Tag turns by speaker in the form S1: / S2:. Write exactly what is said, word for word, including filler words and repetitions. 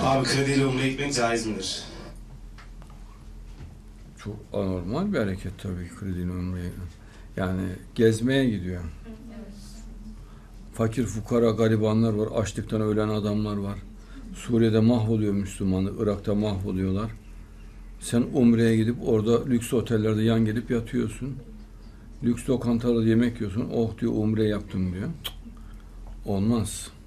S1: Abi krediyle umreye gitmek caiz midir?
S2: Çok anormal bir hareket tabii krediyle umreye. Yani gezmeye gidiyor. Fakir fukara garibanlar var, açlıktan ölen adamlar var. Suriye'de mahvoluyor Müslümanlar, Irak'ta mahvoluyorlar. Sen umreye gidip orada lüks otellerde yan gelip yatıyorsun. Lüks lokantalarda yemek yiyorsun. Oh diyor umre yaptım diyor. Olmaz.